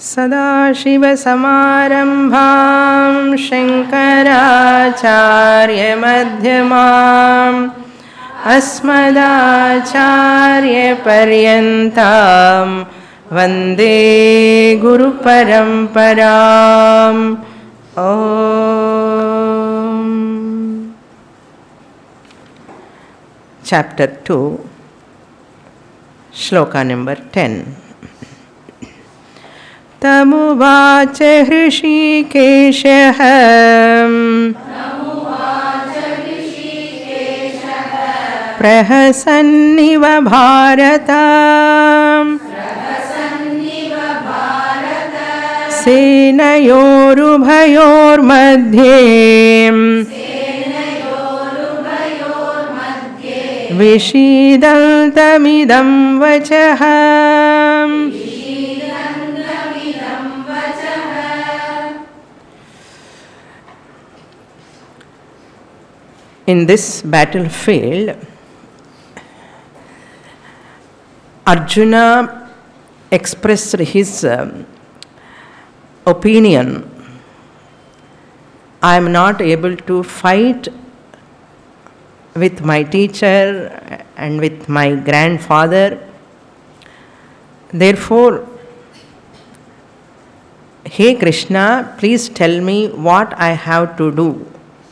सदाशिवसमारम्भां शङ्कराचार्यमध्यमाम् अस्मदाचार्यपर्यन्तां वन्दे गुरुपरम्पराम्. Chapter 2, Shloka number 10. तमुवाच हृषीकेशः प्रहसन्निव भारत सेनयोरुभयोर्मध्ये विषीदन्तमिदं वचः. In this battlefield, Arjuna expressed his opinion. I am not able to fight with my teacher and with my grandfather. Therefore, Hey Krishna, please tell me what I have to do.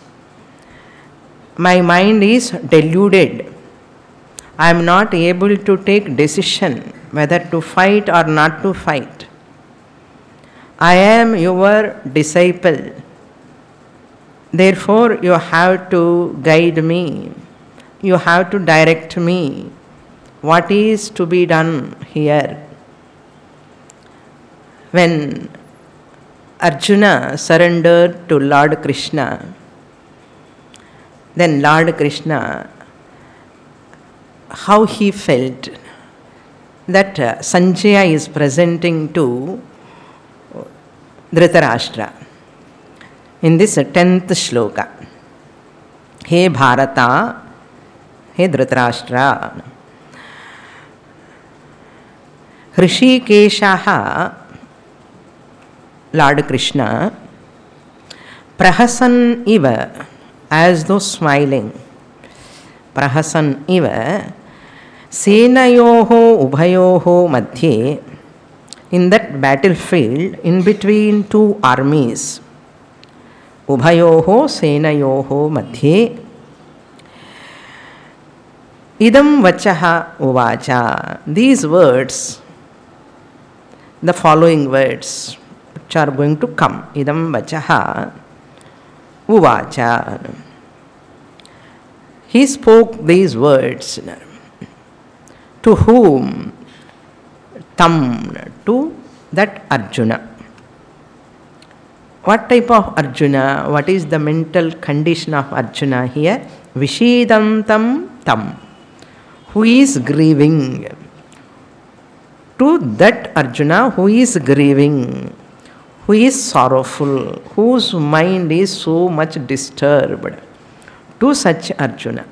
My mind is deluded. I am not able to take decision whether to fight or not to fight. I am your disciple. Therefore, you have to guide me. You have to direct me. What is to be done here? When Arjuna surrendered to Lord Krishna, then Lord Krishna, how he felt that Sanjaya is presenting to Dhritarashtra. In this 10th shloka, He Bharata, He Dhritarashtra, Hrishikeshaha, Lord Krishna, Prahasan iva, as though smiling, Prahasan iva, Senayoho Ubhayoho Madhye, in that battlefield, in between two armies, Ubhayoho Senayoho Madhye, Idam Vachaha Uvacha. These words, the following words, which are going to come, Idam Vachaha Uvacha. He spoke these words. To whom? Tam, to that Arjuna. What type of Arjuna? What is the mental condition of Arjuna here? Vishidantam tam, who is grieving. To that Arjuna who is grieving, who is sorrowful, whose mind is so much disturbed. To such Arjuna.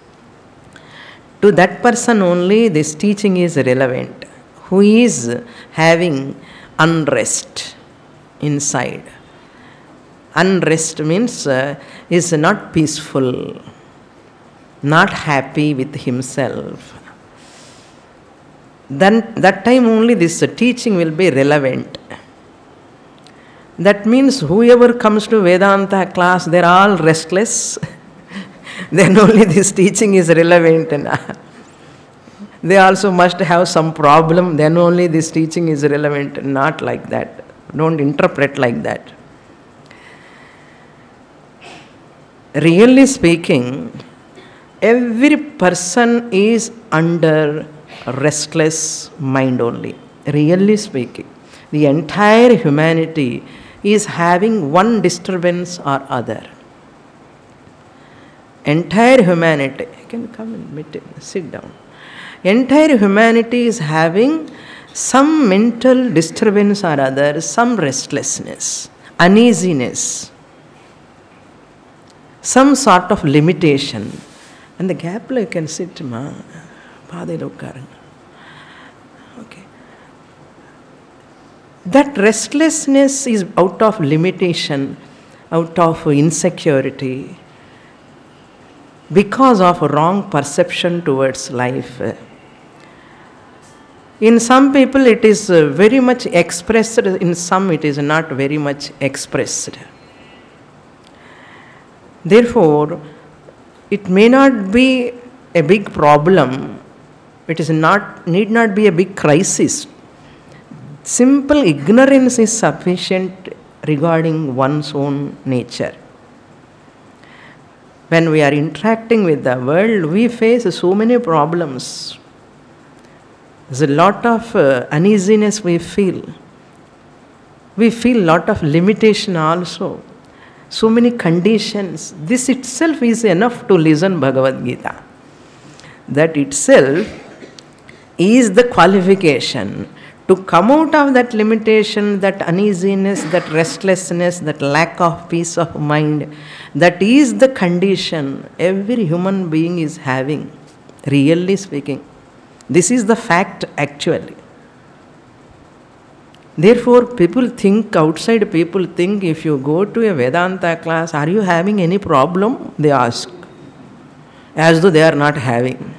To that person only this teaching is relevant, who is having unrest inside. Unrest means is not peaceful, not happy with himself. Then that time only this teaching will be relevant. That means whoever comes to Vedanta class, they are all restless. Then only this teaching is relevant. They also must have some problem, then only this teaching is relevant. Not like that. Don't interpret like that. Really speaking, every person is under restless mind only. Really speaking, the entire humanity is having one disturbance or other. Entire humanity, you can come and meet him, sit down. Entire humanity is having some mental disturbance or other, some restlessness, uneasiness, some sort of limitation. And the gap you can sit, ma. Okay. That restlessness is out of limitation, out of insecurity, because of wrong perception towards life. In some people it is very much expressed, in some it is not very much expressed. Therefore, it may not be a big problem, need not be a big crisis. Simple ignorance is sufficient regarding one's own nature. When we are interacting with the world, we face so many problems. There's a lot of uneasiness we feel. We feel a lot of limitation also. So many conditions. This itself is enough to listen Bhagavad Gita. That itself is the qualification to come out of that limitation, that uneasiness, that restlessness, that lack of peace of mind. That is the condition every human being is having, really speaking. This is the fact actually. Therefore, outside people think, if you go to a Vedanta class, are you having any problem? They ask. As though they are not having.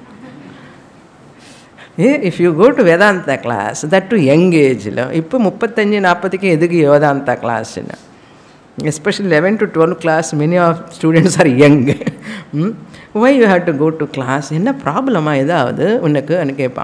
If you go to Vedanta class, that to young age, now 35-40 edukku Vedanta class. Especially 11 to 12 class, many of students are young. Why you have to go to class? Enna problem idavudhu unakku anu kepa.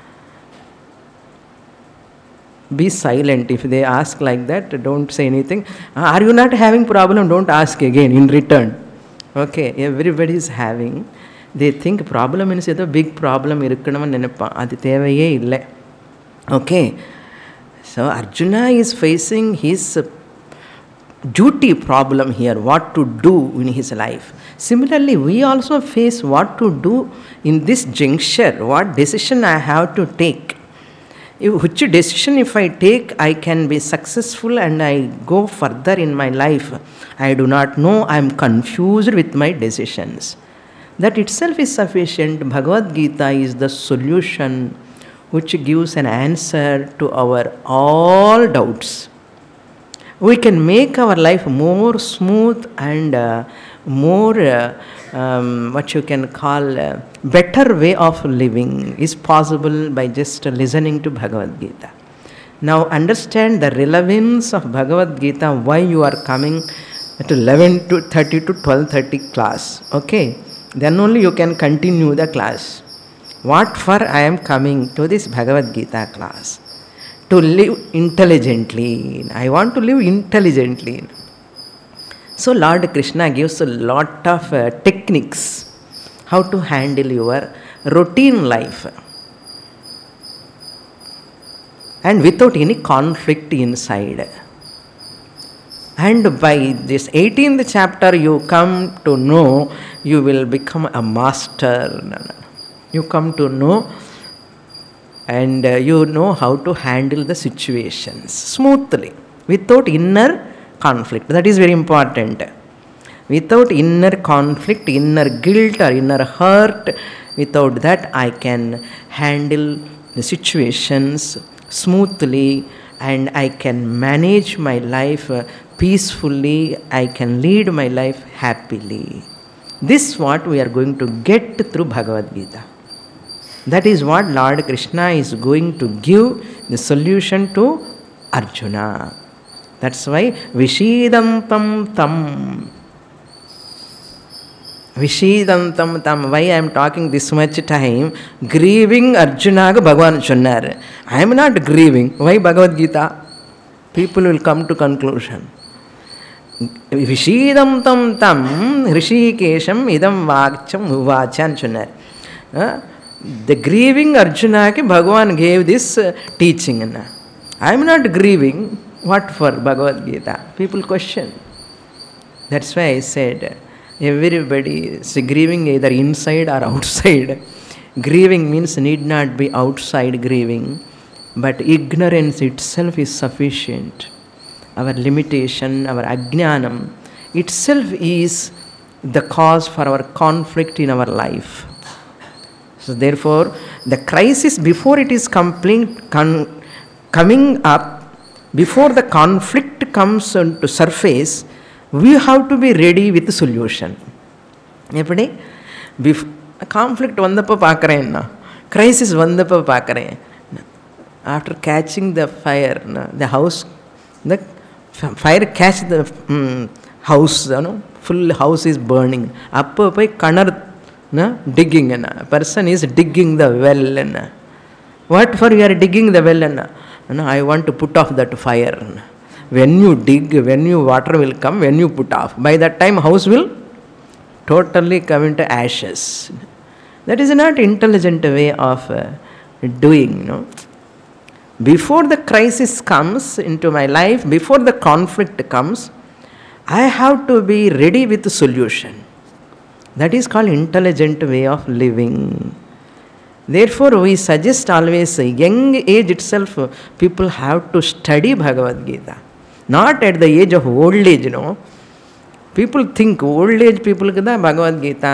Be silent. If they ask like that, don't say anything. Are you not having problem? Don't ask again in return. Okay, everybody is having. They think problem means a big problem irukkanum nenappa. Adu thevaye illa. Okay. So Arjuna is facing his duty problem here, what to do in his life. Similarly, we also face what to do in this juncture, what decision I have to take. Which decision if I take, I can be successful and I go further in my life. I do not know, I am confused with my decisions. That itself is sufficient. Bhagavad Gita is the solution which gives an answer to our all doubts. We can make our life more smooth and more, what you can call, better way of living is possible by just listening to Bhagavad Gita. Now understand the relevance of Bhagavad Gita, why you are coming at 11:30 to 12:30 class. Okay, then only you can continue the class. What for I am coming to this Bhagavad Gita class? To live intelligently. I want to live intelligently. So Lord Krishna gives a lot of techniques how to handle your routine life and without any conflict inside. And by this 18th chapter you come to know, you will become a master. You come to know and you know how to handle the situations smoothly, without inner conflict. That is very important. Without inner conflict, inner guilt or inner hurt, without that I can handle the situations smoothly and I can manage my life peacefully, I can lead my life happily. This is what we are going to get through Bhagavad Gita. That is what Lord Krishna is going to give the solution to Arjuna. That's why Vishidantam tam. Vishidantam tam. Why I am talking this much time? Grieving Arjuna ga Bhagavan sonnar. I am not grieving. Why Bhagavad Gita? People will come to conclusion. Vishidantam tam Hrishikesham idam vakcham uvachan sonnar. The grieving Arjuna ki Bhagavan gave this teaching. I am not grieving. What for Bhagavad Gita? People question. That's why I said everybody is grieving either inside or outside. Grieving means need not be outside grieving, but ignorance itself is sufficient. Our limitation, our ajnanam itself is the cause for our conflict in our life. So therefore, the crisis before it is coming up, Before the conflict comes to surface, we have to be ready with the solution. எப்படி conflict வந்தப்போ பார்க்குறேன், crisis வந்தப்போ பார்க்குறேன். After catching the fire, the house, the fire catch the house, full house is burning. அப்போ போய் கிணறு digging, person is digging the well. What for you are digging the well? I want to put off that fire. When you dig, when you water will come, when you put off, by that time house will totally come into ashes. That is not intelligent way of doing. Before the crisis comes into my life, before the conflict comes, I have to be ready with the solution. That is called intelligent way of living. Therefore, we suggest always, young age itself, people have to study Bhagavad Gita. Not at the age of old age, People think old age people kada Bhagavad Gita.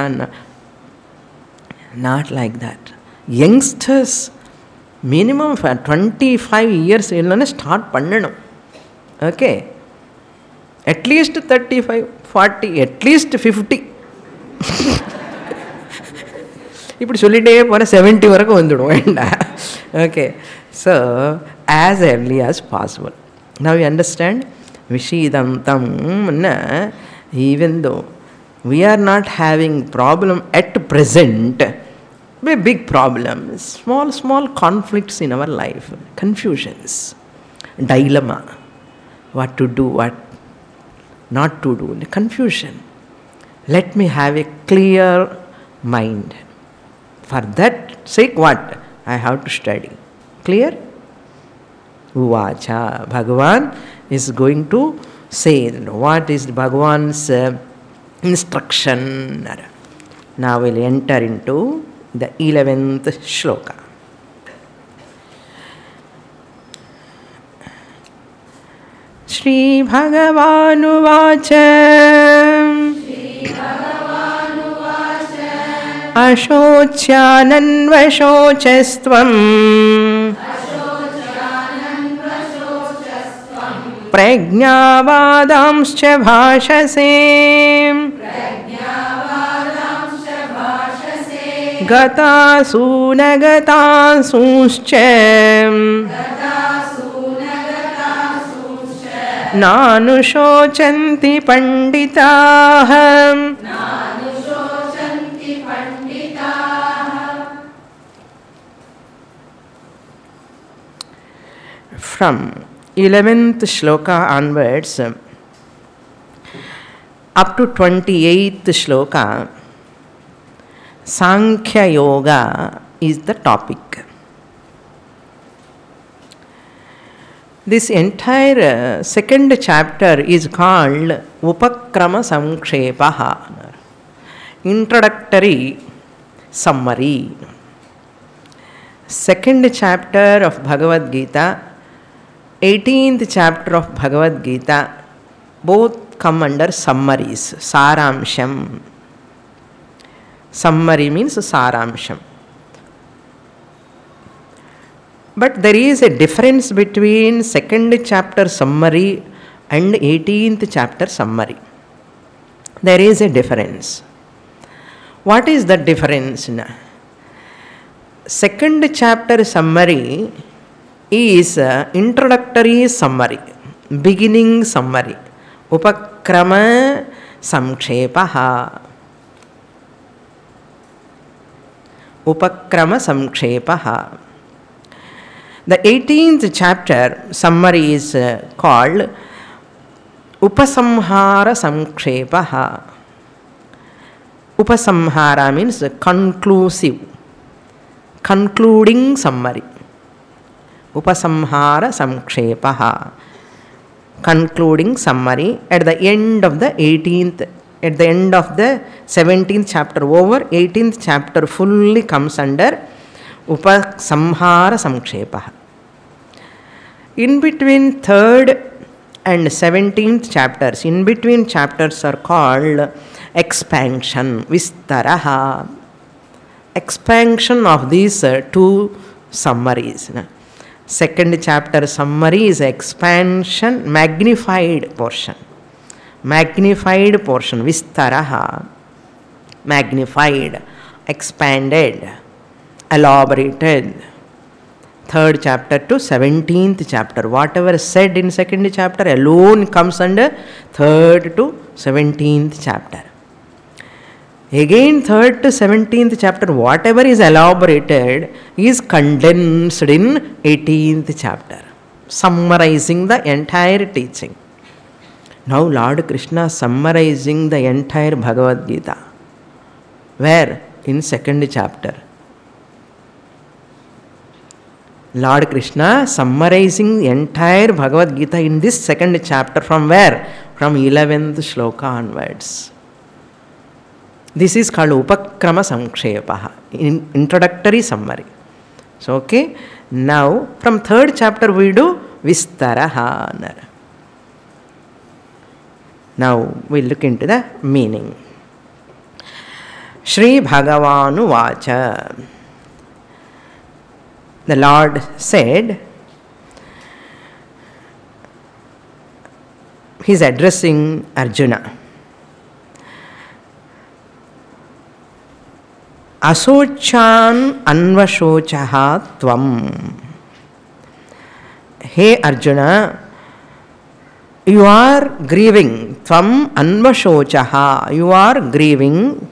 Not like that. Youngsters, minimum for 25 years, start pannanum. Okay. At least 35, 40, at least 50. இப்படி சொல்லிட்டே போனால் 70 வரைக்கும் வந்துடும் வேண்டாம். Okay, so as early as possible. Now you understand? Vishidam tam, even though we are not having problem at present, big problems, small conflicts in our life, confusions, dilemma, what to do, what not to do, confusion. Let me have a clear mind. For that sake, what? I have to study. Clear? Uvacha. Bhagavan is going to say what is Bhagavan's instruction. Now we'll enter into the 11th shloka. Shri Bhagavan Uvacha. अशोच्यानन्वशोचस्त्वं प्रज्ञावादांश्च भाषसे गतासु न गतासूंश्च नानुशोचन्ति पण्डिताः. From 11th shloka onwards up to 28th shloka, Sankhya Yoga is the topic. This entire second chapter is called Upakrama Samkshepaha, introductory summary. Second chapter of Bhagavad Gita, 18th chapter of Bhagavad Gita, both come under summaries, saramsham. Summary means saramsham. But there is a difference between second chapter summary and 18th chapter summary. There is a difference. What is the difference? Second chapter summary is introductory summary, beginning summary. Upakrama Samkshepaha. Upakrama Samkshepaha. The 18th chapter summary is called Upasamhara Samkshepaha. Upasamhara means conclusive, concluding summary. Upasamhara Samkshepaha, concluding summary at the end of the 18th, at the end of the 17th chapter over, 18th chapter fully comes under Upasamhara Samkshepaha. In between 3rd and 17th chapters, in between chapters are called expansion, Vistaraha, expansion of these two summaries. Second chapter summary is expansion, magnified portion. Magnified portion, Vistaraha. Magnified, expanded, elaborated. Third chapter to 17th chapter. Whatever said in second chapter alone comes under third to 17th chapter. Again, third to 17th chapter, whatever is elaborated is condensed in 18th chapter, summarizing the entire teaching. Now, Lord Krishna summarizing the entire Bhagavad Gita. Where? In second chapter. Lord Krishna summarizing the entire Bhagavad Gita in this second chapter. From where? From 11th shloka onwards. This is called Upakrama Sankshepaha, introductory summary. So, okay. Now, from third chapter we do Vistaraha. Now, we look into the meaning. Shri Bhagavanu Vacha. The Lord said, he is addressing Arjuna. Asochan anvashochaha tvam. Hey Arjuna, you are grieving. Tvam anvashochaha. You are grieving.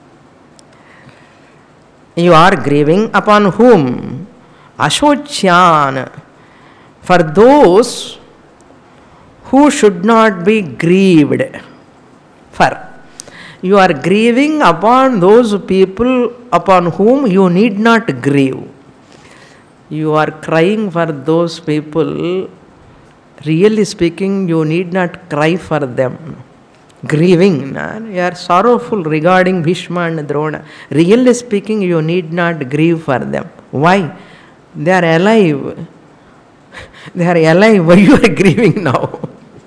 You are grieving upon whom? Ashochan. For those who should not be grieved. For. You are grieving upon those people upon whom you need not grieve. You are crying for those people. Really speaking, you need not cry for them. Grieving, you are sorrowful regarding Bhishma and Drona. Really speaking, you need not grieve for them. Why? They are alive. They are alive. Why you are grieving now?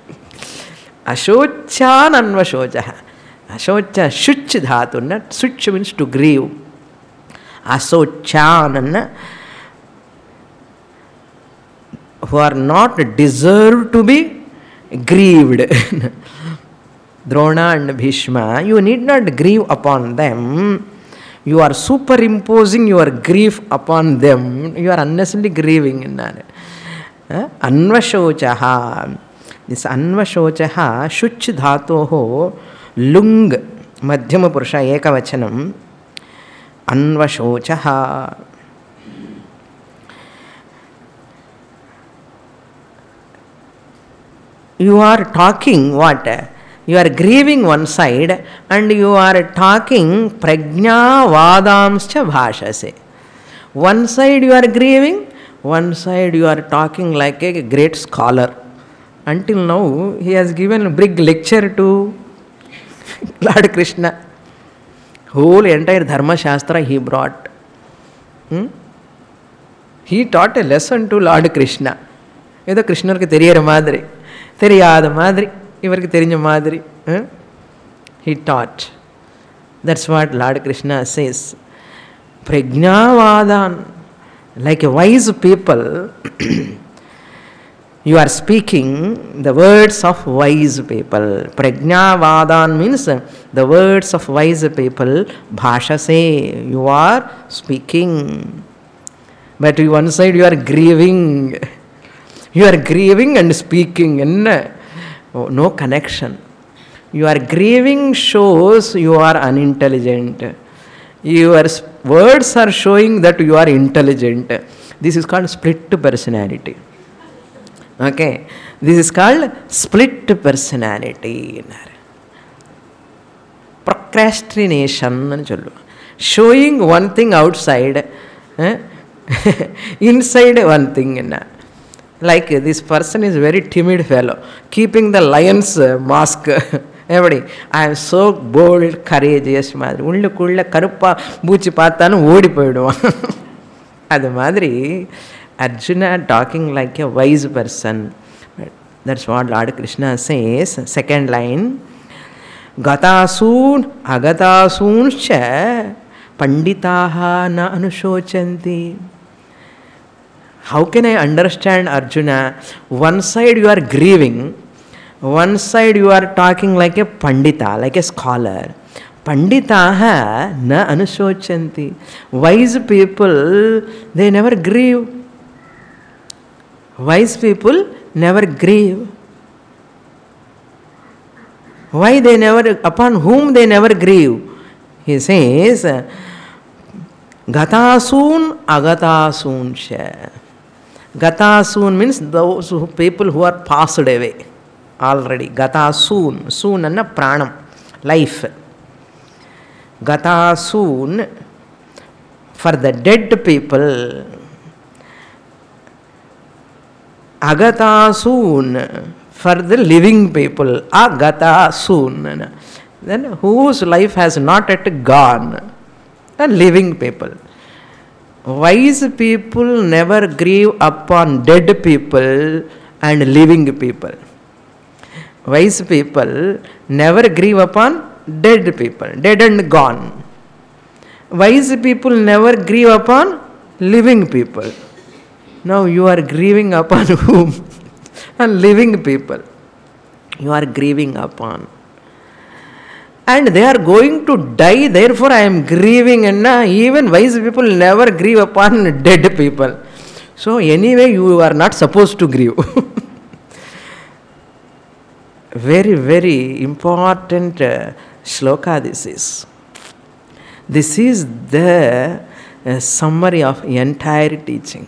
Ashochan anvashochaha. Ashocha, shuch dhatu, not such means to grieve. Asochan, who are not deserved to be grieved. Drona and Bhishma, you need not grieve upon them. You are superimposing your grief upon them. You are unnecessarily grieving. Anvashochaha. This anvashochaha, shuch dhatoho, lung, madhyama purusha, ekavachanam. Anvashochaha. You are talking what? You are grieving one side and you are talking prajna vadamscha bhashase. One side you are grieving, one side you are talking like a great scholar. Until now, he has given a big lecture to Lord Krishna. Whole entire Dharma Shastra he brought. He taught a lesson to Lord Krishna. This Krishna ke theriyara madri, theriyada madri, ivarku therinja madri. He taught. That's what Lord Krishna says. Prajnavadan, like a wise people, you are speaking the words of wise people. Prajnavadan means the words of wise people. Bhashase, you are speaking. But one side you are grieving. You are grieving and speaking. No connection. You are grieving shows you are unintelligent. Your words are showing that you are intelligent. This is called split personality. Okay, this is called split personality. Procrastination. Showing one thing outside, inside one thing. Like this person is very timid fellow, keeping the lion's mask. Everybody, I am so bold, courageous. Ullu kulla karuppa boochi paatanu odipoiduvan. Adu madri Arjuna talking like a wise person. That's what Lord Krishna says. Second line. Gatasun agatasuncha panditaha na anushocanti. How can I understand, Arjuna? One side you are grieving, one side you are talking like a pandita, like a scholar. Panditaha na anusochanti. Wise people, they never grieve. Wise people never grieve. Why they never, upon whom they never grieve? He says, Gatasoon agatasoon sha. Gatasoon means those people who are passed away already. Gatasoon, soon anna pranam, life. Gatasoon, for the dead people. Agatasoon, for the living people. Agatasoon. Then whose life has not yet gone. The living people. Wise people never grieve upon dead people and living people. Wise people never grieve upon dead people, dead and gone. Wise people never grieve upon living people. Now you are grieving upon whom? And living people. You are grieving upon. And they are going to die, therefore I am grieving. And even wise people never grieve upon dead people. So anyway, you are not supposed to grieve. Very, very important shloka this is. This is the summary of entire teaching.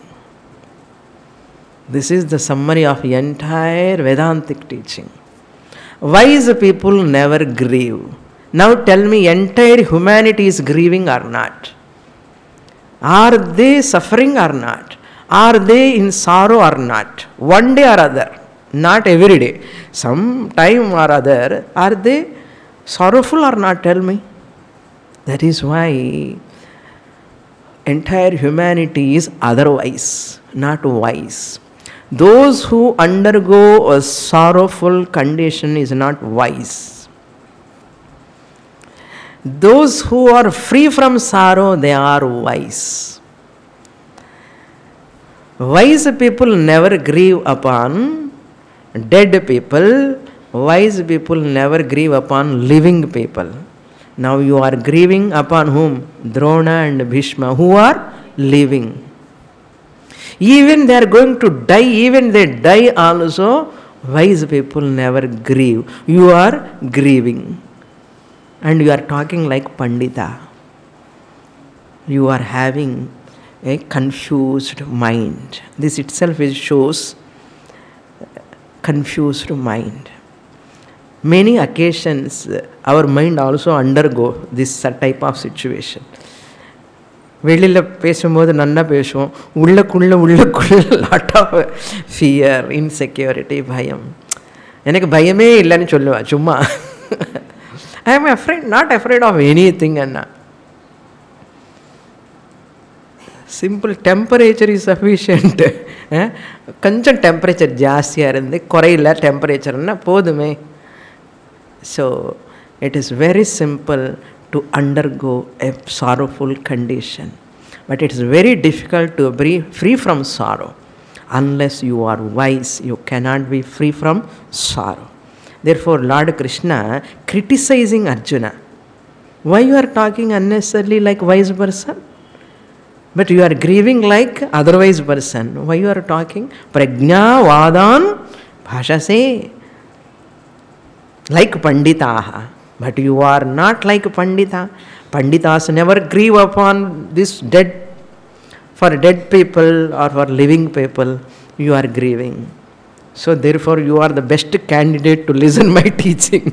This is the summary of entire Vedantic teaching. Wise people never grieve. Now tell me, entire humanity is grieving or not? Are they suffering or not? Are they in sorrow or not? One day or other, not every day. Some time or other, are they sorrowful or not? Tell me. That is why entire humanity is otherwise, not wise. Those who undergo a sorrowful condition is not wise. Those who are free from sorrow, they are wise. Wise people never grieve upon dead people. Wise people never grieve upon living people. Now you are grieving upon whom? Drona and Bhishma, who are living. Even they are going to die, even they die also, wise people never grieve. You are grieving. And you are talking like Pandita. You are having a confused mind. This itself shows confused mind. Many occasions our mind also undergo this type of situation. வெளியில் பேசும்போது நல்லா பேசுவோம், உள்ளக்குள்ள lot of fear, insecurity, பயம். எனக்கு பயமே இல்லைன்னு சொல்லுவேன் சும்மா. I am afraid, not afraid of anything. Anna. Simple temperature is sufficient. கொஞ்சம் டெம்பரேச்சர் ஜாஸ்தியாக இருந்து குறையில டெம்பரேச்சர்னா போதுமே. So it is very simple to undergo a sorrowful condition. But it is very difficult to be free from sorrow. Unless you are wise, you cannot be free from sorrow. Therefore, Lord Krishna criticizing Arjuna. Why you are talking unnecessarily like wise person? But you are grieving like otherwise person. Why you are talking? Prajna vadan bhashase. Like Panditaha. But you are not like Pandita. Panditas never grieve upon this dead, for dead people or for living people. You are grieving. So therefore you are the best candidate to listen my teaching.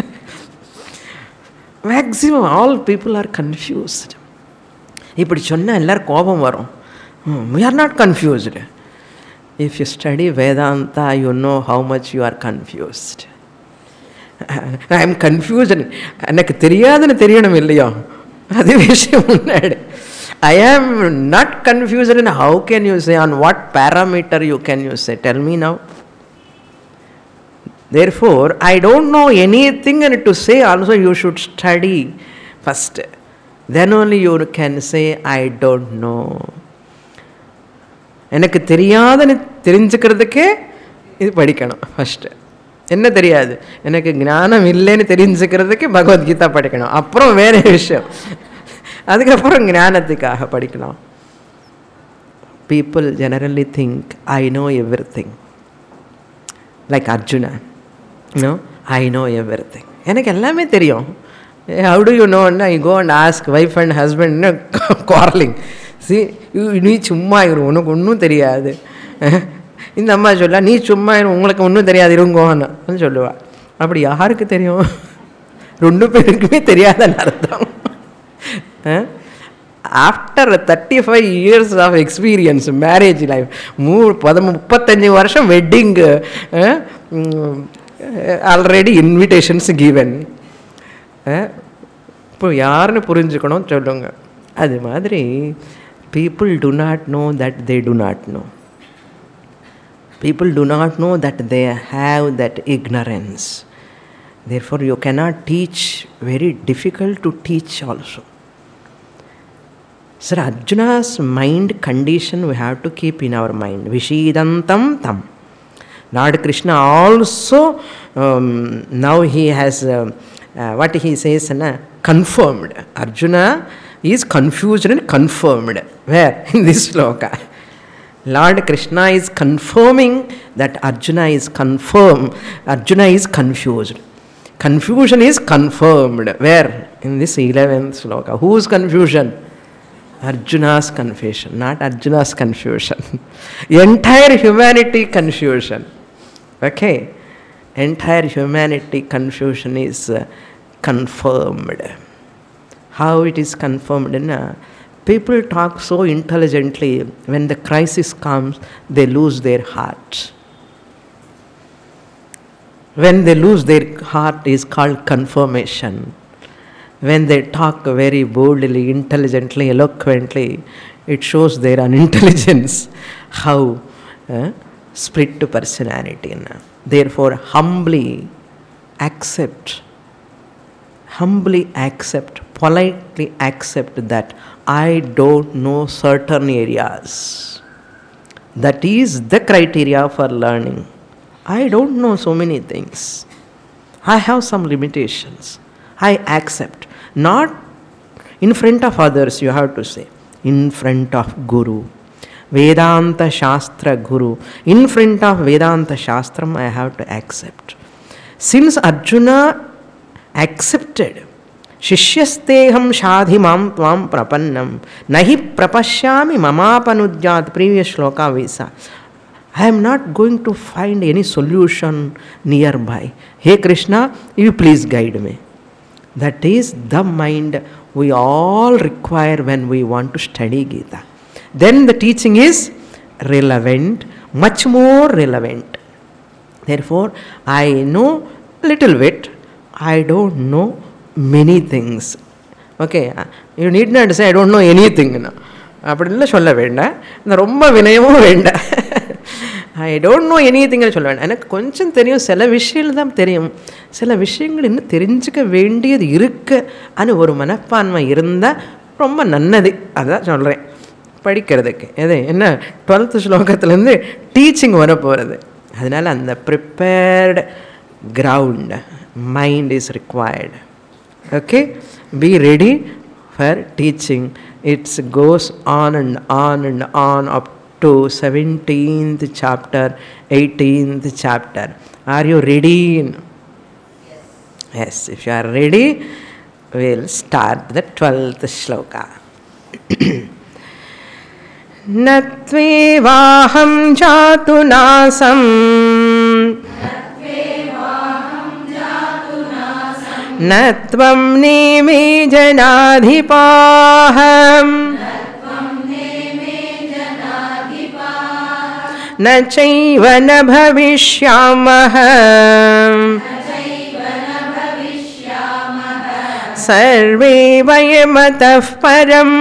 Maximum all people are confused. இப்படி சொன்னால் எல்லாரும் கோபம் வரும். We are not confused. If you study Vedanta, you know how much you are confused. I am confused. எனக்கு தெரியாதுன்னு தெரியணும் இல்லையோ, அது விஷயம் முன்னாடி. I am not confused. And how can you say, on what parameter you can you say? Tell me now. Therefore, I don't know anything, and to say also you should study first. Then only you can say, I don't know. எனக்கு தெரியாதுன்னு தெரிஞ்சுக்கிறதுக்கே இது படிக்கணும். First என்ன தெரியாது, எனக்கு ஞானம் இல்லைன்னு தெரிஞ்சுக்கிறதுக்கு பகவத்கீதா படிக்கணும். அப்புறம் வேறு விஷயம், அதுக்கப்புறம் ஞானத்துக்காக படிக்கலாம். People generally think, I know everything. Like Arjuna, I know everything. எனக்கு எல்லாமே தெரியும். How do you know? You go and ask wife and husband, quarreling. See, நீ சும்மா இரு, உனக்கு ஒன்றும் தெரியாது. இந்த அம்மா சொல்ல, நீ சும்மா இரு, உங்களுக்கு ஒன்றும் தெரியாது, இருங்கோன்னு சொல்லுவா. அப்படி யாருக்கு தெரியும்? 2 பேருக்குமே தெரியாதுன்னு அர்த்தம். After 35 years of experience, marriage life, 35 வருஷம் வெட்டிங், ஆல்ரெடி இன்விடேஷன்ஸ் கிவன். இப்போ யாருன்னு புரிஞ்சுக்கணும் சொல்லுங்க. அது மாதிரி people do not know that they do not know. People do not know that they have that ignorance. Therefore you cannot teach, very difficult to teach also. Sir, Arjuna's mind condition we have to keep in our mind. Vishidantam tam. Lord Krishna also, now he has, what he says, confirmed. Arjuna is confused and confirmed. Where? In this sloka. Lord Krishna is confirming that Arjuna is confirmed. Arjuna is confused. Confusion is confirmed. Where? In this 11th sloka. Whose confusion? Arjuna's confusion, not Arjuna's confusion. Entire humanity confusion. Okay? Entire humanity confusion is confirmed. How it is confirmed? People talk so intelligently. When the crisis comes, they lose their hearts. When they lose their heart is called confirmation. When they talk very boldly, intelligently, eloquently, it shows their unintelligence. How? Split personality. Therefore, humbly accept, politely accept that I don't know certain areas. That is the criteria for learning. I don't know so many things. I have some limitations. I accept. Not in front of others, you have to say. In front of Guru. Vedanta Shastra Guru. In front of Vedanta Shastram, I have to accept. Since Arjuna accepted, Shishyasteham shadhimam tvam prapannam nahi prapashyami mamapanujjat, previous shloka visa. I am not going to find any solution nearby. Hey Krishna, you please guide me. That is the mind we all require when we want to study Gita. Then the teaching is relevant, much more relevant. Therefore, I know little bit, I don't know many things. Okay, you need not say I don't know anything. அப்படின்லாம் சொல்ல வேண்டாம், இந்த ரொம்ப வினயமும் வேண்டாம். I don't know எனிதிங்னு சொல்ல வேண்டாம். எனக்கு கொஞ்சம் தெரியும், சில விஷயங்கள் தான் தெரியும், சில விஷயங்கள் இன்னும் தெரிஞ்சுக்க வேண்டியது இருக்குன்னு ஒரு மனப்பான்மை இருந்தால் ரொம்ப நல்லது. அதான் சொல்கிறேன் படிக்கிறதுக்கு. எது என்ன 12th ஸ்லோகத்துலேருந்து டீச்சிங் வர போகிறது. அதனால் அந்த prepared ground mind is required. Okay, be ready for teaching. It goes on and on and on up to 17th chapter, 18th chapter. Are you ready? Yes, if you are ready, we'll start the 12th shloka. Natvevaham jatu nasam नत्वं नेमे जनाधिपाहं न चैव न भविष्यामः सर्वे वयमतः परम्.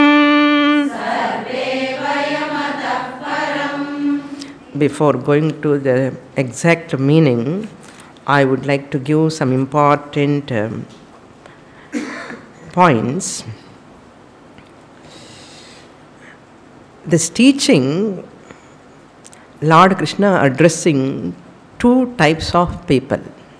Before going to the exact meaning, I would like to give some important points. This teaching Lord Krishna addressing two types of people.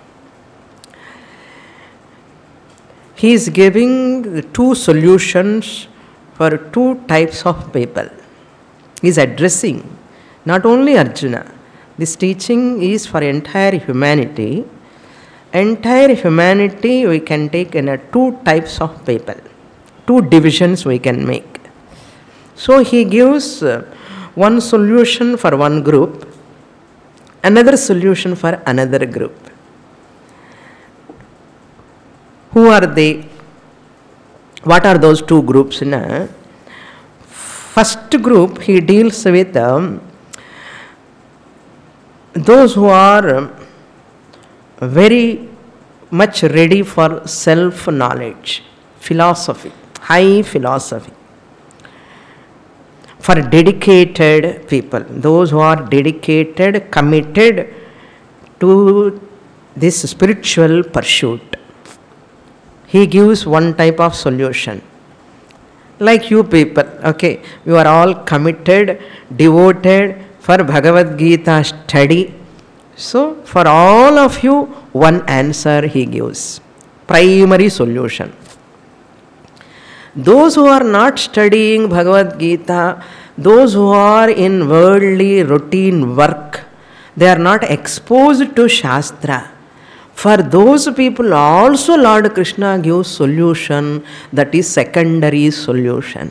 He is giving two solutions for two types of people. He is addressing not only Arjuna. This teaching is for entire humanity. Entire humanity we can take in two types of people. Two divisions we can make. So he gives one solution for one group, another solution for another group. Who are they? What are those two groups? First group, he deals with those who are very much ready for self-knowledge, philosophy, high philosophy. For dedicated people, those who are dedicated, committed to this spiritual pursuit. He gives one type of solution. Like you people, okay, you are all committed, devoted for Bhagavad Gita study. So, for all of you, one answer he gives. Primary solution. Those who are not studying Bhagavad Gita, those who are in worldly routine work, they are not exposed to Shastra. For those people also Lord Krishna gives solution, that is secondary solution.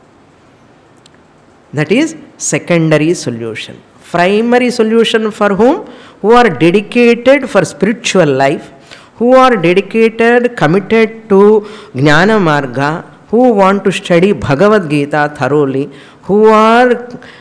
That is secondary solution. Primary solution for whom? Who are dedicated for spiritual life, who are dedicated, committed to Jnana Marga, who want to study Bhagavad Gita thoroughly, who are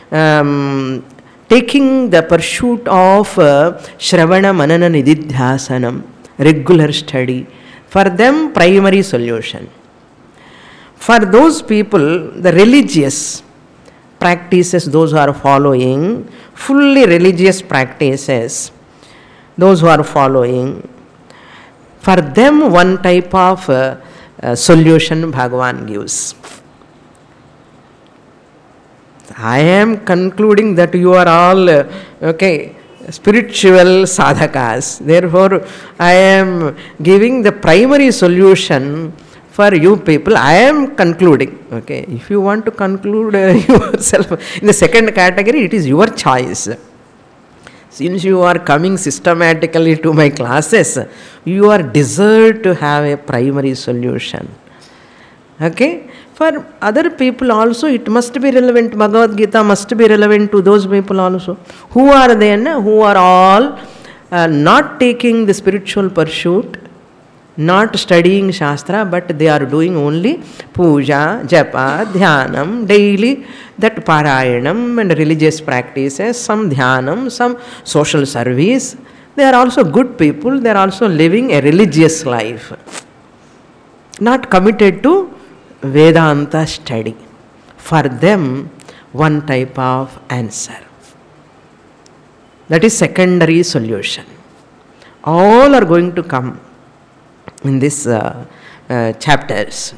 taking the pursuit of Shravana Manana Nididhyasanam, regular study. For them, primary solution. For those people, the religious practices, those who are following, fully religious practices, those who are following, for them one type of solution Bhagavan gives. I am concluding that you are all spiritual sadhakas. Therefore, I am giving the primary solution for you people. I am concluding. Okay, if you want to conclude yourself in the second category, it is your choice. Since you are coming systematically to my classes, you are deserved to have a primary solution. Okay? For other people also, it must be relevant. Bhagavad Gita must be relevant to those people also. Who are they? Who are all not taking the spiritual pursuit, not studying Shastra, but they are doing only puja, japa, dhyanam, daily, that parayanam and religious practices, some dhyanam, some social service. They are also good people. They are also living a religious life. Not committed to Vedanta study. For them, one type of answer. That is secondary solution. All are going to come in this chapters.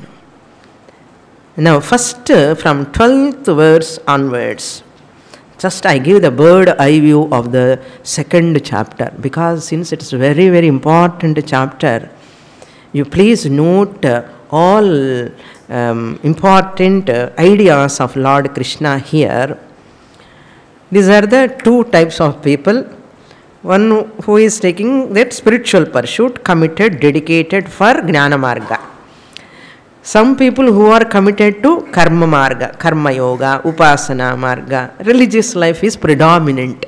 Now, first from 12th verse onwards, just I give the bird eye view of the second chapter, because since it is a very, very important chapter, you please note all important ideas of Lord Krishna here. These are the two types of people. One who is taking that spiritual pursuit, committed, dedicated for Jnana Marga. Some people who are committed to Karma Marga, Karma Yoga, Upasana Marga. Religious life is predominant.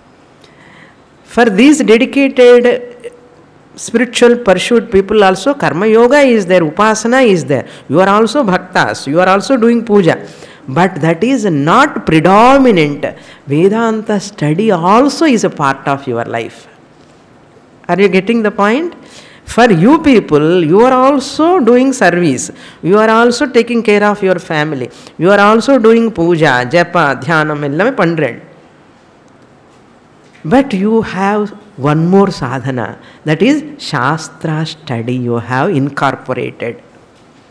For these dedicated spiritual pursuit people also, Karma Yoga is there, Upasana is there. You are also Bhaktas, you are also doing puja. But that is not predominant. Vedanta study also is a part of your life. Are you getting the point? For you people, you are also doing service. You are also taking care of your family. You are also doing puja, japa, dhyanam, ellame pandred. But you have one more sadhana, that is Shastra study you have incorporated.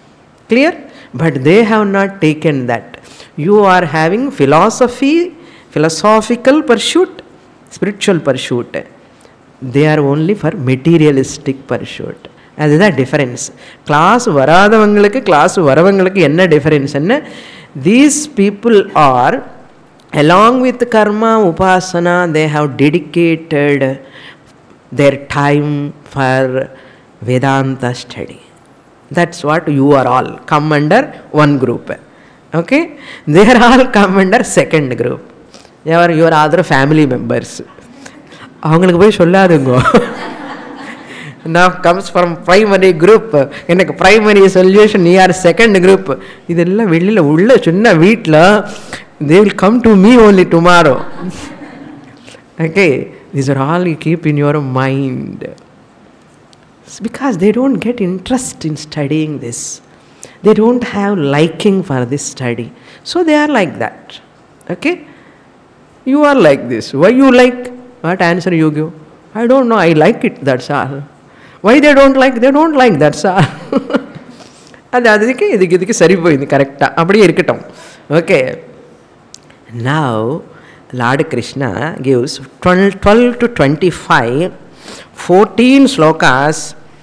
Clear? But they have not taken that. You are having philosophy philosophical pursuit, spiritual pursuit. They are only for materialistic pursuit. அதுதான் difference. Class வராதவங்களுக்கு class வரவங்களுக்கு என்ன டிஃபரன்ஸ்ன்னு, these people are, along with karma, upasana, they have dedicated their time for Vedanta study. That's what you are all come under one group. Okay? They are all come under second group. You are other family members. அவங்களுக்கு போய் சொல்லாதுங்க. Now comes from primary group. எனக்கு primary solution, நீ are second group. இதெல்லாம் வெளியில் உள்ள சின்ன வீட்டில் they will come to me only tomorrow. Okay, these are all you keep in your mind. It's because they don't get interest in studying this. They don't have liking for this study. So they are like that. Okay? You are like this. Why you like? What answer you give? I don't know. I like it. That's all. Why they don't like? They don't like. That's all. அதுக்கு இதுக்கு சரி போயிடுது கரெக்டாக அப்படியே இருக்கட்டும். Okay. Now Lord Krishna gives 12 to 25, 14 slokas.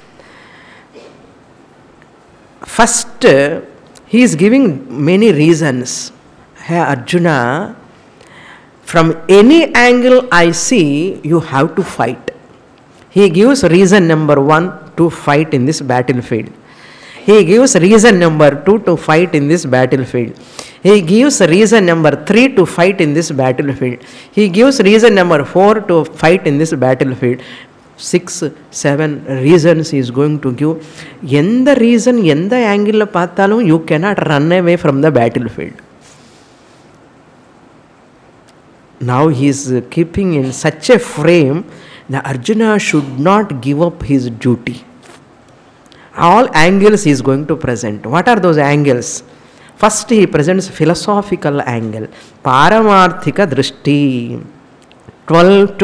First, he is giving many reasons. Hey Arjuna, from any angle I see, you have to fight. He gives reason number 1 to fight in this battlefield. He gives reason number 2 to fight in this battlefield. He gives reason number 3 to fight in this battlefield. He gives reason number 4 to fight in this battlefield. 6, 7 reasons he is going to give. எந்த reason எந்த angle பார்த்தாலும் you cannot run away from the battlefield. Now he is keeping in such a frame that Arjuna should not give up his duty. All angles he is going to present. What are those angles? First he presents philosophical angle. Paramarthika drishti. 12 to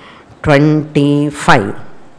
25.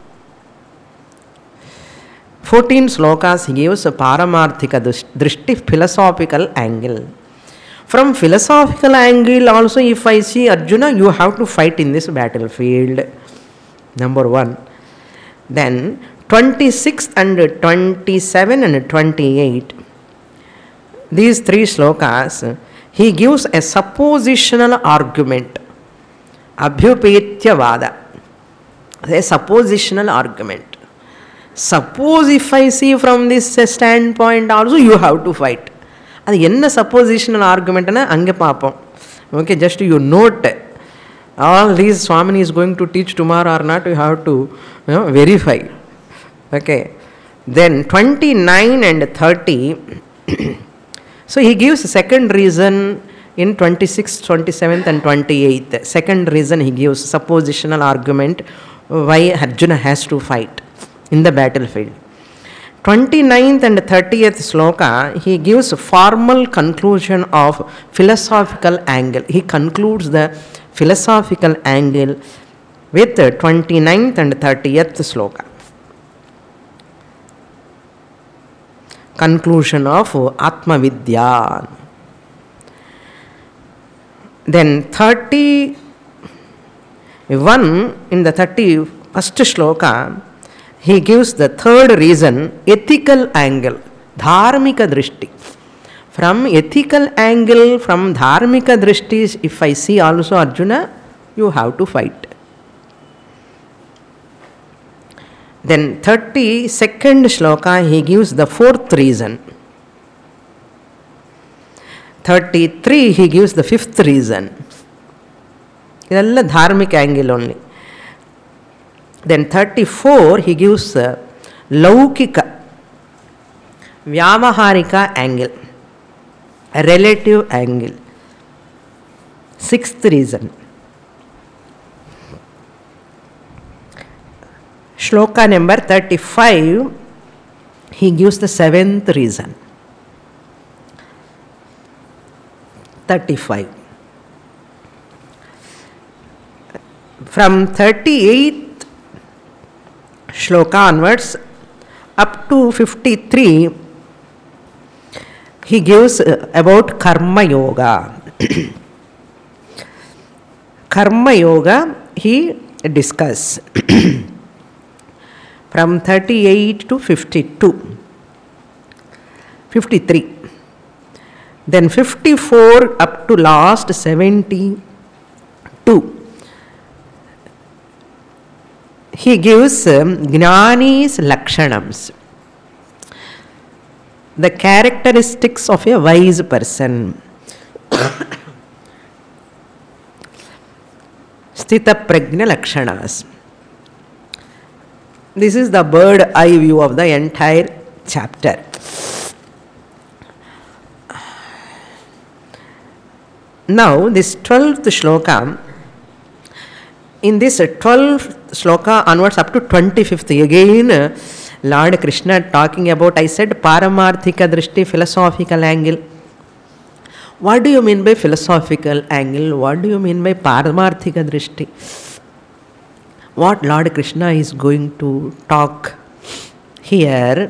14 slokas he gives a paramarthika drishti, philosophical angle. From philosophical angle also, if I see Arjuna, you have to fight in this battlefield. Number 1. Then 26 and 27 and 28. These 3 slokas, he gives a suppositional argument. Abhyupetya vada. A suppositional argument. Suppose if I see from this standpoint also, you have to fight. அது என்ன suppositional argumentனா அங்கே பார்ப்போம். Okay, just you note all these Swamini is going to teach tomorrow or not, you have to verify. Okay, then 29 and 30. So he gives second reason in 26th, 27th and 28th. Second reason he gives suppositional argument why Arjuna has to fight in the battlefield. 29th and 30th sloka, he gives formal conclusion of philosophical angle. He concludes the philosophical angle with 29th and 30th sloka. Conclusion of Atma Vidya. Then 31 in the 31st sloka, he gives the third reason, ethical angle, dharmika drishti. From ethical angle, from dharmika drishti, if I see also Arjuna, you have to fight. Then 32nd shloka, he gives the fourth reason. 33, he gives the fifth reason. Idella dharmika angle only. Then 34, he gives laukika, vyavaharika angle, a relative angle. Sixth reason. Shloka number 35, he gives the seventh reason. 35. From 38th shloka onwards up to 53, he gives about karma yoga. Karma Yoga he discuss from 38 to 52, 53. Then 54 up to last 72. He gives Gnani's Lakshanams, the characteristics of a wise person. Sthita Prajna Lakshanas. This is the bird eye view of the entire chapter. Now, this 12th shloka, in this 12th shloka onwards up to 25th, again Lord Krishna talking about, I said, Paramarthika Drishti, philosophical angle. What do you mean by philosophical angle? What do you mean by Paramarthika Drishti? What Lord Krishna is going to talk here?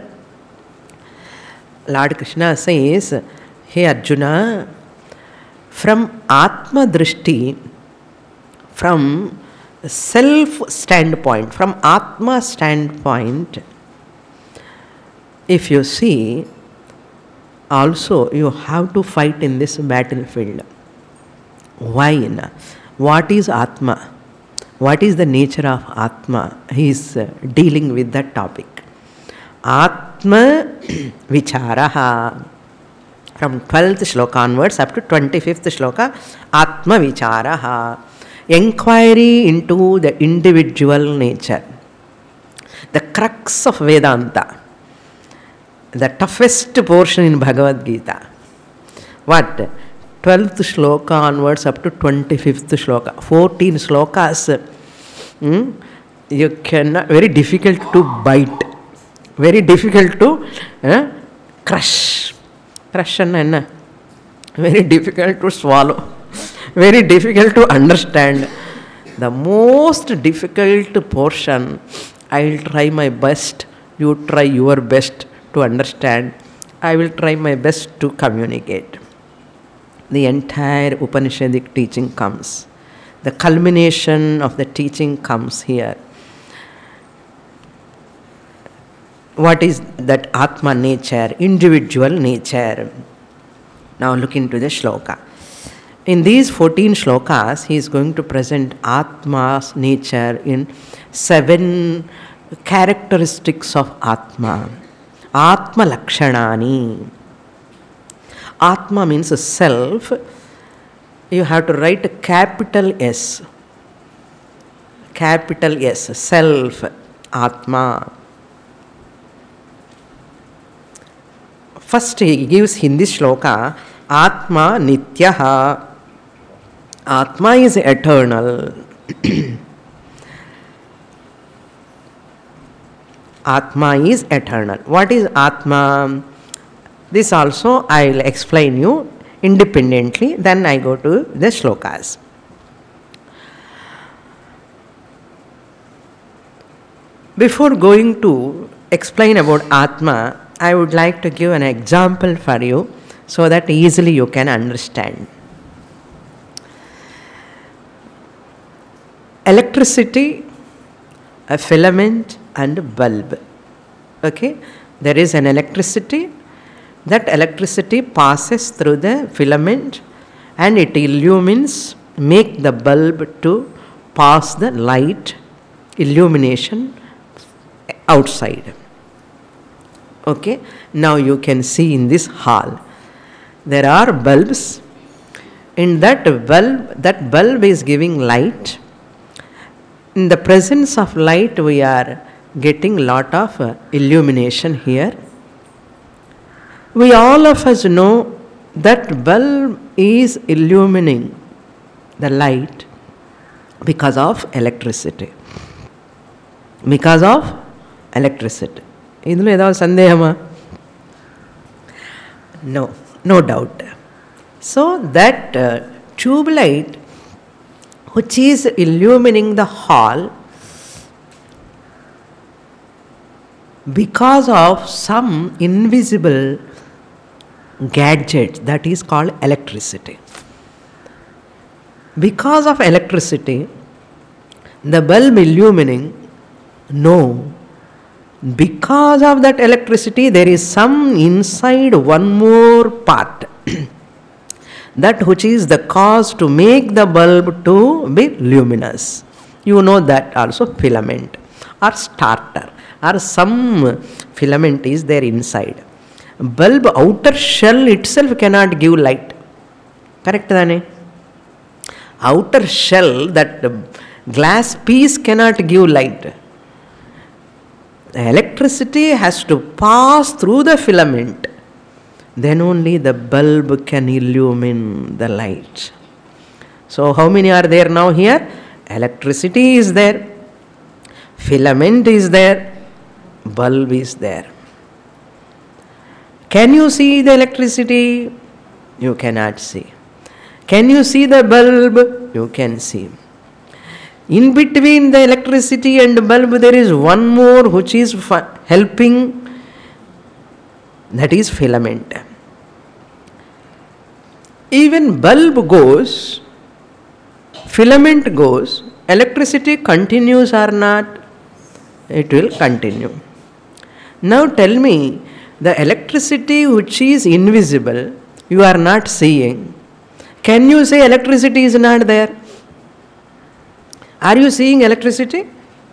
Lord Krishna says, hey Arjuna, from Atma Drishti, from self standpoint, from Atma standpoint, if you see, also you have to fight in this battlefield. Why? What is Atma? What is the nature of Atma? He is dealing with that topic. Atma Vicharaha. From 12th shloka onwards up to 25th shloka, Atma Vicharaha. Enquiry into the individual nature. The crux of Vedanta. The toughest portion in Bhagavad Gita. What? 12th shloka onwards up to 25th shloka. 14 slokas. You cannot, very difficult to bite. Very difficult to crush. Crush and very difficult to swallow. Very difficult to understand. The most difficult portion, I will try my best. You try your best to understand. I will try my best to communicate. The entire Upanishadic teaching comes. The culmination of the teaching comes here. What is that Atma nature, individual nature? Now look into the shloka. In these 14 shlokas, he is going to present Atma's nature in 7 characteristics of Atma. Atma Lakshanani. Atma means self. You have to write a capital S. Capital S. Self. Atma. First he gives in this shloka, Atma Nityaha. Atma is eternal. Atma is eternal. What is Atma? This also I will explain you independently. Then I go to the shlokas. Before going to explain about Atma, I would like to give an example for you so that easily you can understand. Electricity, a filament and a bulb. Okay? There is an electricity. That electricity passes through the filament and it illumines, make the bulb to pass the light, illumination outside. Okay? Now you can see in this hall, there are bulbs. In that bulb is giving light. In the presence of light, we are getting lot of illumination here. We all of us know that bulb is illuminating the light because of electricity. Because of electricity. Idhula edavadu sandehama? No doubt. So that tube light which is illuminating the hall, because of some invisible gadget that is called electricity. Because of electricity, the bulb illumining? No. Because of that electricity, there is some inside one more part. That which is the cause to make the bulb to be luminous. You know that also, filament or starter or some filament is there inside. Bulb outer shell itself cannot give light. Correct, Dane? Outer shell, that glass piece cannot give light. The electricity has to pass through the filament. Then only the bulb can illumine the light. So how many are there now here? Electricity is there, filament is there, bulb is there. Can you see the electricity? You cannot see. Can you see the bulb? You can see. In between the electricity and bulb, there is one more which is helping, that is filament. Even bulb goes, filament goes, electricity continues or not? It will continue. Now tell me, the electricity which is invisible, you are not seeing. Can you say electricity is not there? Are you seeing electricity?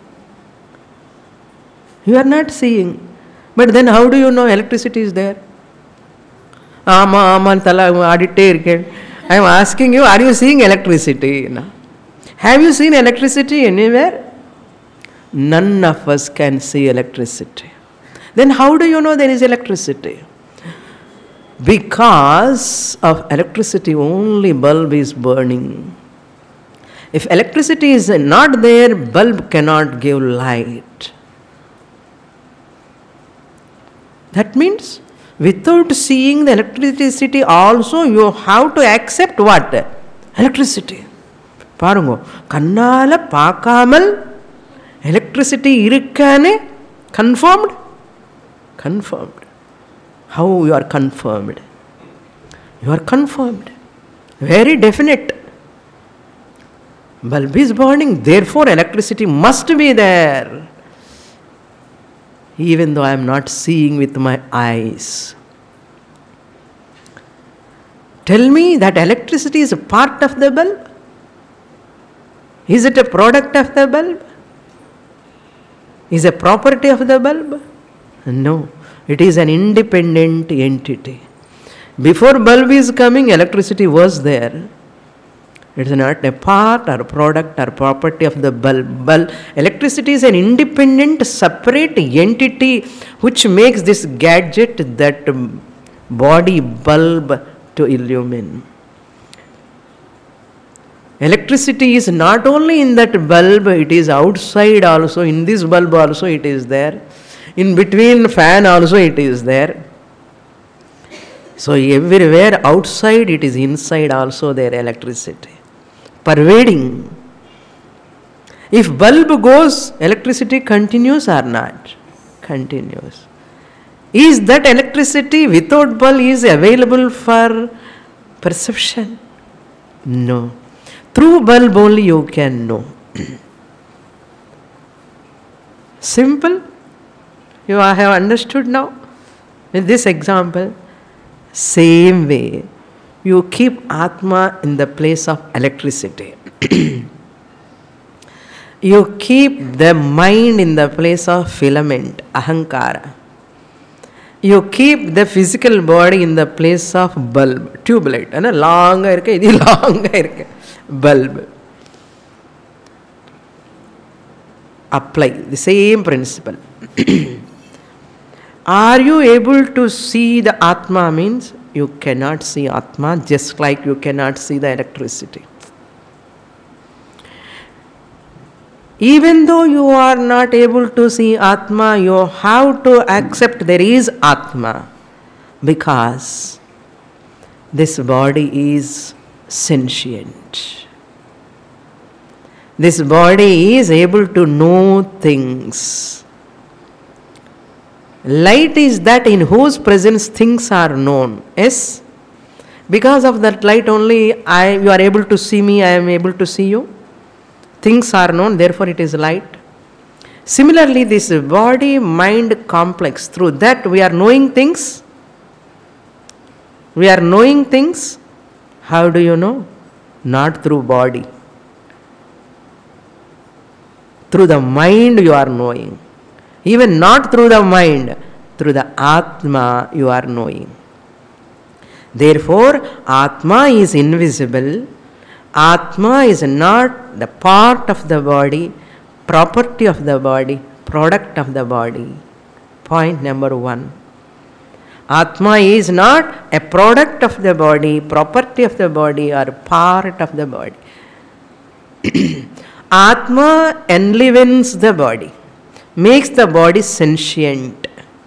You are not seeing. But then how do you know electricity is there? I am asking you, are you seeing electricity? Have you seen electricity anywhere? None of us can see electricity. Then how do you know there is electricity? Because of electricity only bulb is burning. If electricity is not there, bulb cannot give light. That means without seeing the electricity also you have to accept what? Electricity. Parungo, kannala paakamal electricity irukkane confirmed? Confirmed. How you are confirmed? You are confirmed. Very definite. Bulb is burning, therefore electricity must be there. Even though I am not seeing with my eyes. Tell me that electricity is a part of the bulb? Is it a product of the bulb? Is a property of the bulb? No, it is an independent entity. Before bulb is coming, electricity was there. It is not a part or product or property of the bulb. Electricity is an independent, separate entity which makes this gadget, that body bulb, to illumine. Electricity is not only in that bulb, it is outside also. In this bulb also it is there. In between fan also it is there. So everywhere outside it is, inside also there electricity. Pervading. If bulb goes, electricity continues or not? Continues. Is that electricity without bulb is available for perception? No. Through bulb only you can know. Simple. You have understood now? With this example, same way, you keep Atma in the place of electricity. You keep the mind in the place of filament, ahankara. You keep the physical body in the place of bulb, tube light. Long bulb. Apply the same principle. Are you able to see the Atma? Means you cannot see Atma, just like you cannot see the electricity. Even though you are not able to see Atma, you have to accept there is Atma, because this body is sentient. This body is able to know things. Light is that in whose presence things are known. Yes? Because of that light only, you are able to see me, I am able to see you. Things are known, therefore it is light. Similarly, this body-mind complex, through that we are knowing things. We are knowing things. How do you know? Not through body. Through the mind you are knowing. Even not through the mind, through the Atma you are knowing. Therefore, Atma is invisible. Atma is not the part of the body, property of the body, product of the body. Point number 1. Atma is not a product of the body, property of the body, or part of the body. Atma enlivens the body, makes the body sentient.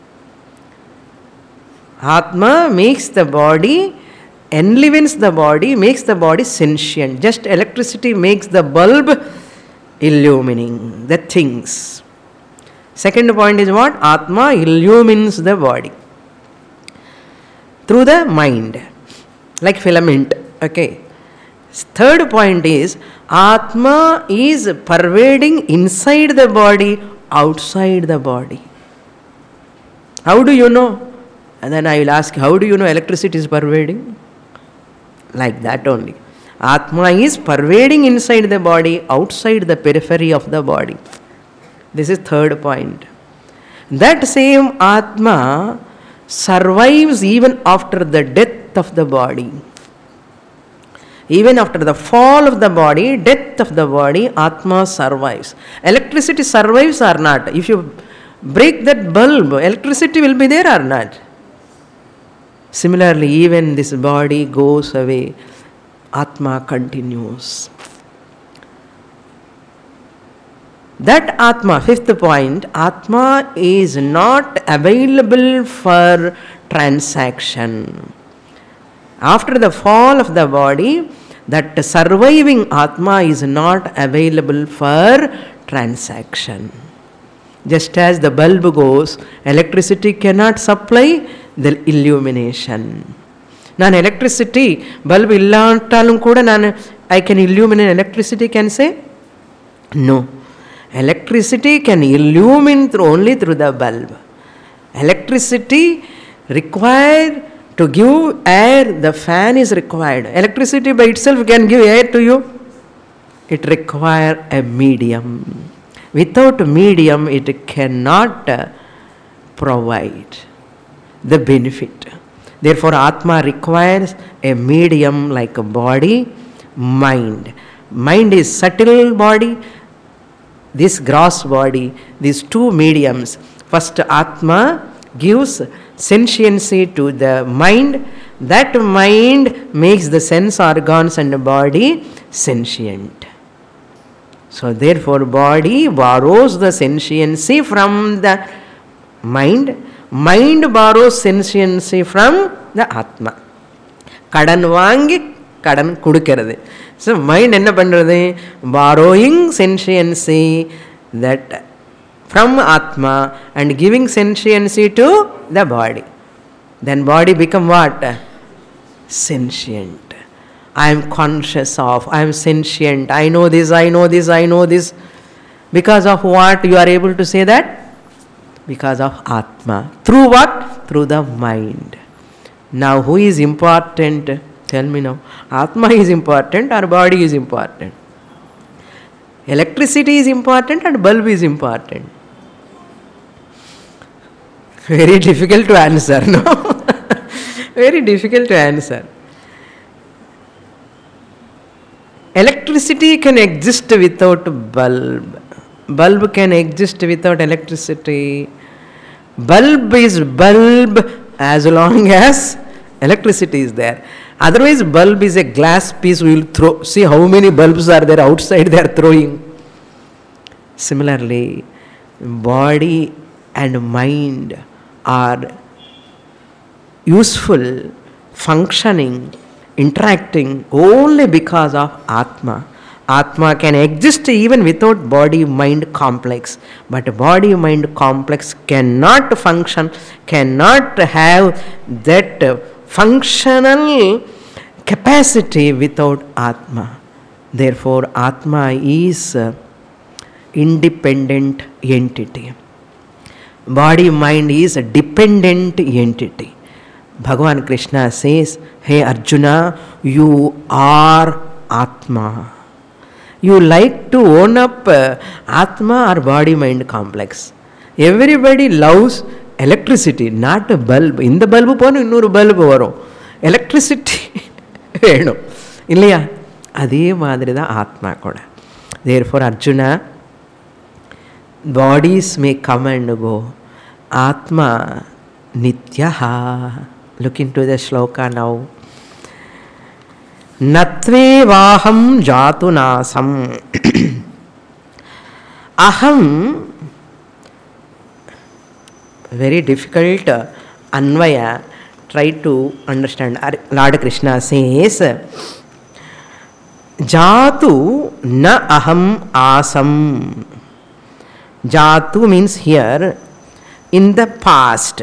Atma makes the body, enlivens the body, makes the body sentient. Just electricity makes the bulb illumining the things. Second point is what? Atma illumines the body through the mind, like filament. Okay. Third point is Atma is pervading inside the body, outside the body. How do you know? And then I will ask, how do you know electricity is pervading? Like that only. Atma is pervading inside the body, outside the periphery of the body. This is third point. That same Atma survives even after the death of the body. Even after the fall of the body, death of the body, Atma survives. Electricity survives or not? If you break that bulb, electricity will be there or not? Similarly, even this body goes away, Atma continues. That Atma, fifth point, Atma is not available for transaction. After the fall of the body, that surviving Atma is not available for transaction. Just as the bulb goes, electricity cannot supply the illumination. Nan electricity, bulb illantalum kuda I can illuminate electricity, can say? No. Electricity can illumine only through the bulb. Electricity required to give air, the fan is required. Electricity by itself can give air to you. It requires a medium. Without medium, it cannot provide the benefit. Therefore, Atma requires a medium like a body, mind. Mind is subtle body, this gross body, these two mediums. First, Atma gives sentiency to the mind. That mind makes the sense organs and the body sentient. So, therefore, body borrows the sentiency from the mind. Mind borrows sentiency from the Atma. Kadan vaangi, kadan kudukkirathu. So, mind enna pandrathu? Borrowing sentiency that from Atma and giving sentiency to the body. Then body become what? Sentient. I am conscious of, I am sentient, I know this, I know this, I know this. Because of what you are able to say that? Because of Atma. Through what? Through the mind. Now who is important? Tell me now. Atma is important or body is important? Electricity is important and bulb is important. Very difficult to answer, no? Very difficult to answer. Electricity can exist without bulb. Bulb can exist without electricity. Bulb is bulb as long as electricity is there. Otherwise, bulb is a glass piece we will throw. See how many bulbs are there outside they are throwing. Similarly, body and mind are useful, functioning, interacting only because of Atma. Atma can exist even without body-mind complex. But body-mind complex cannot function, cannot have that functional capacity without Atma. Therefore, Atma is independent entity. Body, mind is a dependent entity. Bhagavan Krishna says, hey Arjuna, you are Atma. You like to own up Atma or body-mind complex. Everybody loves electricity, not a bulb. In the bulb ponu innoru bulb varum. Electricity வேணும் இல்லையா? அதே மாதிரி தான் ஆத்மா கூட. Therefore Arjuna, bodies may come and go. Atma nityaha. Look into the shloka now. Natve vaham jatu nasam. Aham, very difficult anvaya. Try to understand. Lord Krishna says, jatu na aham asam. Jatu means here in the past.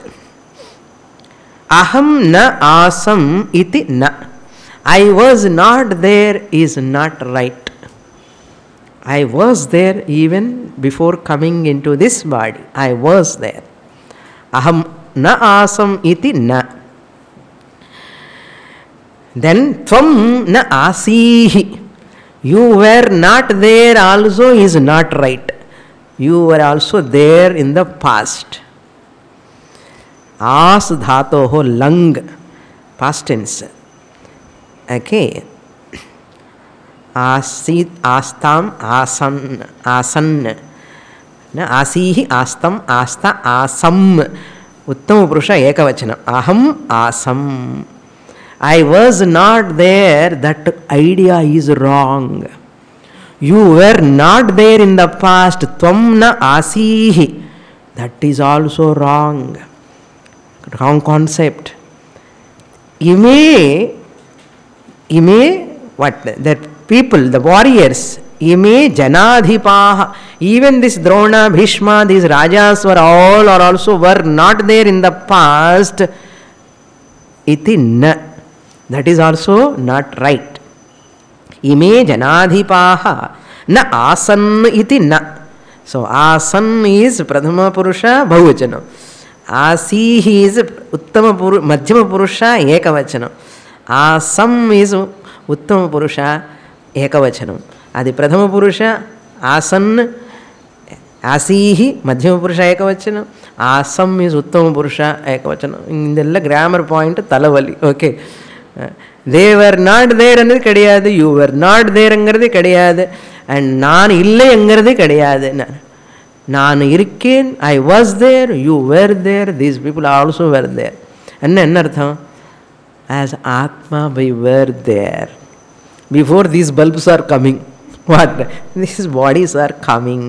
Aham na asam iti na. I was not there is not right. I was there even before coming into this body. I was there. Aham na asam iti na. Then tvam na asihi. You were not there also is not right. You were also there in the past. As dhatoho lang, past tense. Okay. Asit, astam, asan, asan. Na asihi, astam, asta, asam. Uttama purusha ekavachanam. Aham asam. I was not there, that idea is wrong. You were not there in the past, tvam na asihi. That is also wrong. Wrong concept. Ime, what? The people, the warriors, ime janadhipaha. Even this Drona, Bhishma, these Rajas were all or also were not there in the past. Iti na. That is also not right. Ime janadhipaha na asan iti na. So asan is prathama purusha bahuvachanam. Asihi is uttama purusha, madhyama purusha ekavachanam. Asam is uttama purusha ekavachanam. Adi prathama purusha asan, asihi madhyama purusha ekavachanam. Asam is uttama purusha ekavachanam. Indella grammar point talavali. Okay. They were not there ennu kediyadu, you were not there engiradhu kediyadu, and naan ille engiradhu kediyadu. Naan irukken, I was there, you were there, these people also were there. Enna artham? As Atma we were there before these bulbs are coming. What? These bodies are coming.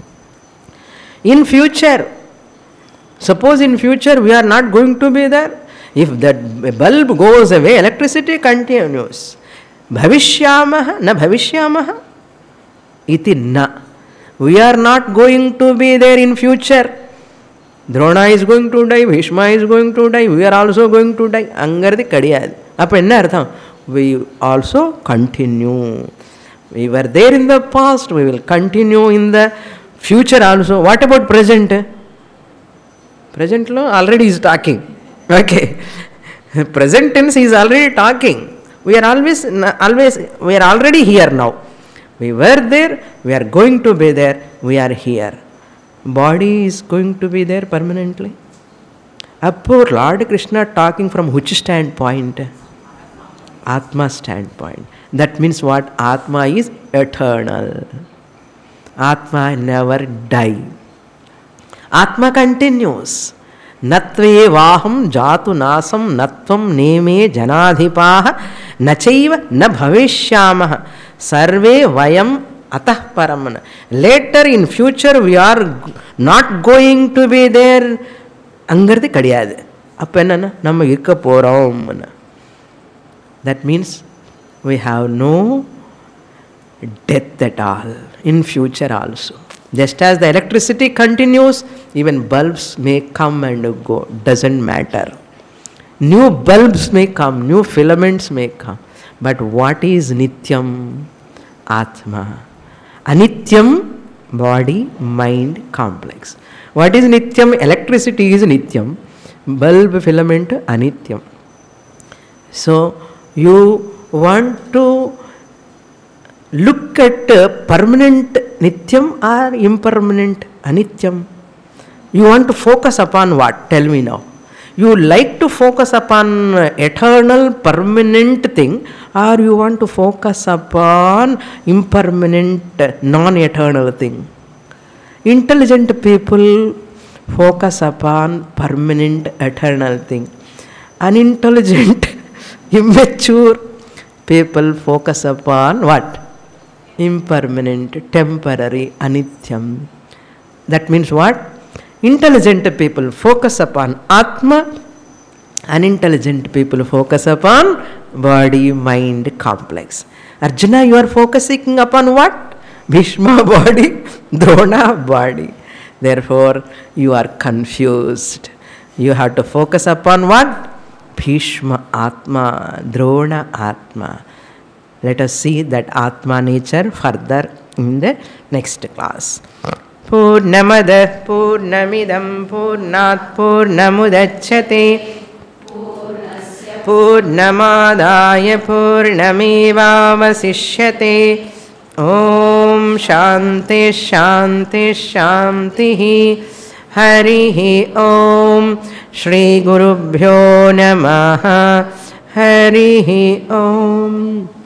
In future, suppose in future we are not going to be there. If that bulb goes away, electricity continues. Bhavishyamaha na bhavishyamaha iti na. We are not going to be there in future. Drona is going to die, Bhishma is going to die, we are also going to die. Angardi kadiyadu. Appo enna artham? We also continue. We were there in the past, we will continue in the future also. What about present? Present lo already is talking. Okay. Present tense is already talking. We are always, we are already here now. We were there, we are going to be there, we are here. Body is going to be there permanently. Appo Lord Krishna talking from which standpoint? Atma standpoint. That means what? Atma is eternal. Atma never die. Atma continues. Natve vaham jatu nasam natvam neme janadhipaha nachaiva na bhavishyamaha sarve vayam atah paramana. Later in future we are not going to be there. Angardi kadiyadu. Appo enna nama irka porom. That means we have no death at all in future also. Just as the electricity continues, even bulbs may come and go. Doesn't matter. New bulbs may come, new filaments may come. But what is Nityam? Atma. Anityam, body, mind, complex. What is Nityam? Electricity is Nityam. Bulb filament, Anityam. So, you want to look at permanent Nityam or impermanent Anityam? You want to focus upon what? Tell me now. You like to focus upon eternal, permanent thing, or you want to focus upon impermanent, non-eternal thing? Intelligent people focus upon permanent, eternal thing. Unintelligent, immature people focus upon what? Impermanent, temporary, anityam. That means what? Intelligent people focus upon Atma, unintelligent people focus upon body, mind, complex. Arjuna, you are focusing upon what? Bhishma body, Drona body. Therefore, you are confused. You have to focus upon what? Bhishma Atma, Drona Atma. Let us see that Atma nature further in the next class. Purnamada Purnamidam Purnat Purnamudachyate Purnamadaya Purnamevavasishyate. Om Shanti Shanti Shanti. Harihi Om. Shri Gurubhyo Namaha. Harihi Om.